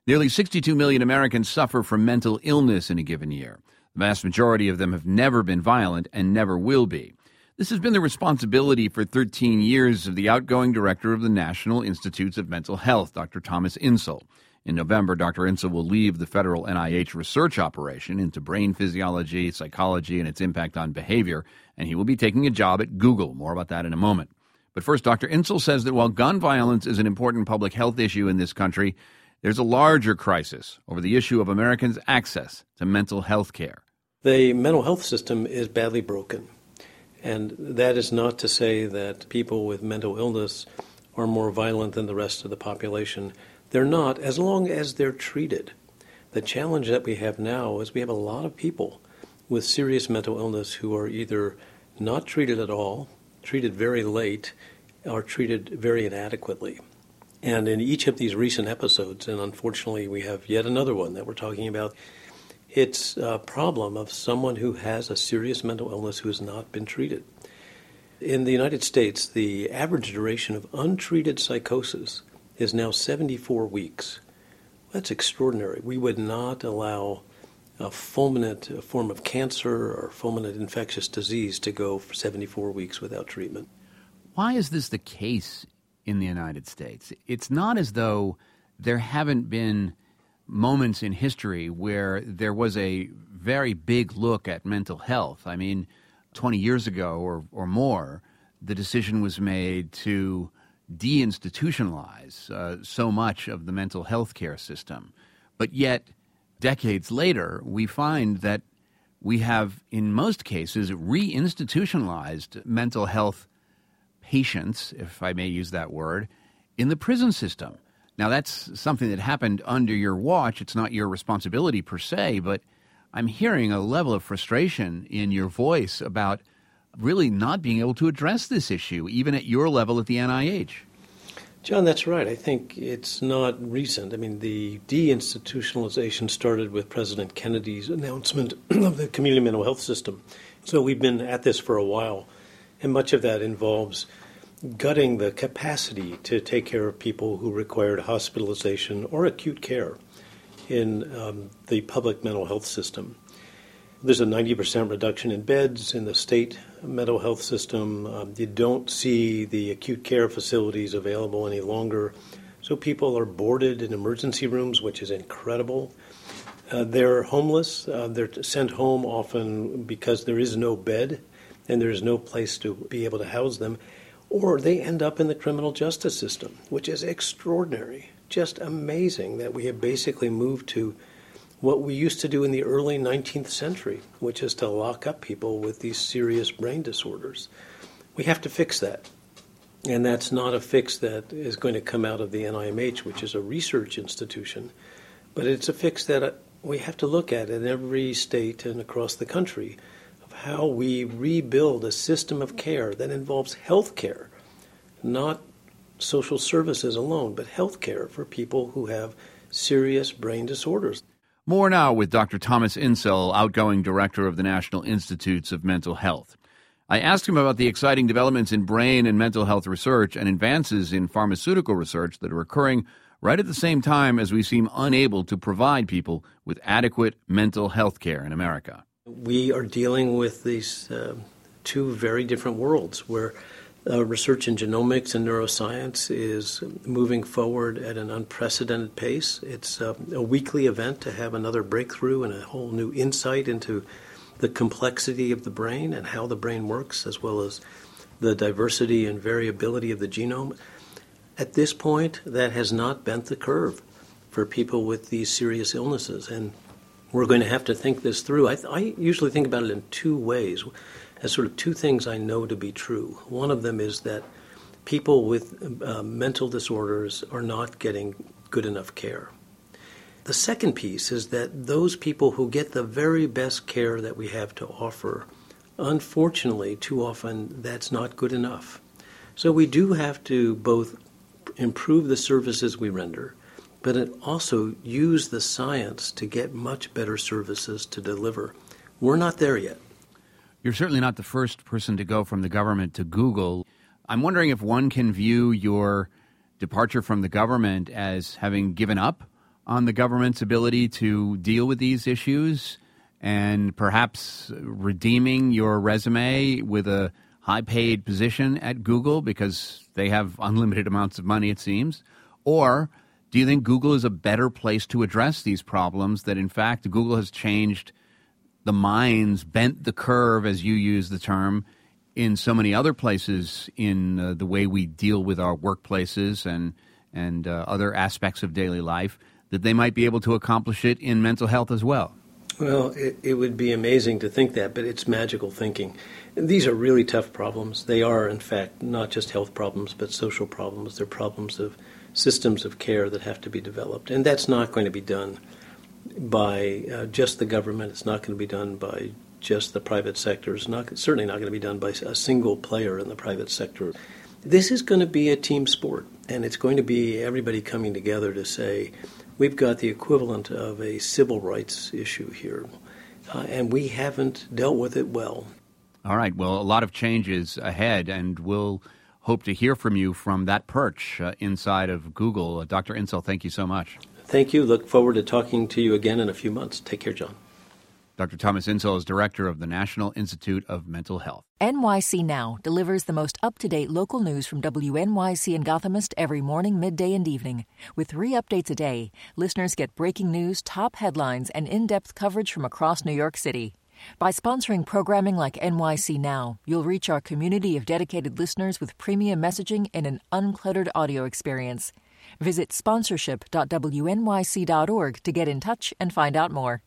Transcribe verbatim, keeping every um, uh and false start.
Nearly sixty-two million Americans suffer from mental illness in a given year. The vast majority of them have never been violent and never will be. This has been the responsibility for thirteen years of the outgoing director of the National Institutes of Mental Health, Doctor Thomas Insel. In November, Doctor Insel will leave the federal N I H research operation into brain physiology, psychology, and its impact on behavior, and he will be taking a job at Google. More about that in a moment. But first, Doctor Insel says that while gun violence is an important public health issue in this country, there's a larger crisis over the issue of Americans' access to mental health care. The mental health system is badly broken. And that is not to say that people with mental illness are more violent than the rest of the population. They're not, as long as they're treated. The challenge that we have now is we have a lot of people with serious mental illness who are either not treated at all, treated very late, or treated very inadequately. And in each of these recent episodes, and unfortunately we have yet another one that we're talking about, it's a problem of someone who has a serious mental illness who has not been treated. In the United States, the average duration of untreated psychosis is now seventy-four weeks. That's extraordinary. We would not allow a fulminant form of cancer or fulminant infectious disease to go for seventy-four weeks without treatment. Why is this the case in the United States? It's not as though there haven't been moments in history where there was a very big look at mental health. I mean, twenty years ago or, or more, the decision was made to deinstitutionalize uh, so much of the mental health care system. But yet, decades later, we find that we have, in most cases, reinstitutionalized mental health patients, if I may use that word, in the prison system. Now, that's something that happened under your watch. It's not your responsibility per se, but I'm hearing a level of frustration in your voice about really not being able to address this issue, even at your level at the N I H. John, that's right. I think it's not recent. I mean, the deinstitutionalization started with President Kennedy's announcement of the community mental health system. So we've been at this for a while, and much of that involves gutting the capacity to take care of people who required hospitalization or acute care in um, the public mental health system. There's a ninety percent reduction in beds in the state mental health system. Um, you don't see the acute care facilities available any longer. So people are boarded in emergency rooms, which is incredible. Uh, they're homeless. Uh, they're sent home often because there is no bed and there is no place to be able to house them. Or they end up in the criminal justice system, which is extraordinary. Just amazing that we have basically moved to what we used to do in the early nineteenth century, which is to lock up people with these serious brain disorders. We have to fix that. And that's not a fix that is going to come out of the N I M H, which is a research institution, but it's a fix that we have to look at in every state and across the country of how we rebuild a system of care that involves health care, not social services alone, but health care for people who have serious brain disorders. More now with Doctor Thomas Insel, outgoing director of the National Institutes of Mental Health. I asked him about the exciting developments in brain and mental health research and advances in pharmaceutical research that are occurring right at the same time as we seem unable to provide people with adequate mental health care in America. We are dealing with these uh, two very different worlds where Uh, research in genomics and neuroscience is moving forward at an unprecedented pace. It's uh, a weekly event to have another breakthrough and a whole new insight into the complexity of the brain and how the brain works, as well as the diversity and variability of the genome. At this point, that has not bent the curve for people with these serious illnesses, and we're going to have to think this through. I, th- I usually think about it in two ways. As sort of two things I know to be true. One of them is that people with uh, mental disorders are not getting good enough care. The second piece is that those people who get the very best care that we have to offer, unfortunately, too often that's not good enough. So we do have to both improve the services we render, but it also use the science to get much better services to deliver. We're not there yet. You're certainly not the first person to go from the government to Google. I'm wondering if one can view your departure from the government as having given up on the government's ability to deal with these issues and perhaps redeeming your resume with a high-paid position at Google because they have unlimited amounts of money, it seems? Or do you think Google is a better place to address these problems, that in fact Google has changed the minds, bent the curve, as you use the term, in so many other places in uh, the way we deal with our workplaces and, and uh, other aspects of daily life, that they might be able to accomplish it in mental health as well? Well, it, it would be amazing to think that, but it's magical thinking. These are really tough problems. They are, in fact, not just health problems, but social problems. They're problems of systems of care that have to be developed. And that's not going to be done by uh, just the government. It's not going to be done by just the private sector. It's not, certainly not going to be done by a single player in the private sector. This is going to be a team sport, and it's going to be everybody coming together to say, we've got the equivalent of a civil rights issue here, uh, and we haven't dealt with it well. All right. Well, a lot of changes ahead, and we'll hope to hear from you from that perch uh, inside of Google. Uh, Doctor Insel, thank you so much. Thank you. Look forward to talking to you again in a few months. Take care, John. Doctor Thomas Insel is director of the National Institute of Mental Health. N Y C Now delivers the most up-to-date local news from W N Y C and Gothamist every morning, midday, and evening. With three updates a day, listeners get breaking news, top headlines, and in-depth coverage from across New York City. By sponsoring programming like N Y C Now, you'll reach our community of dedicated listeners with premium messaging and an uncluttered audio experience. Visit sponsorship dot W N Y C dot org to get in touch and find out more.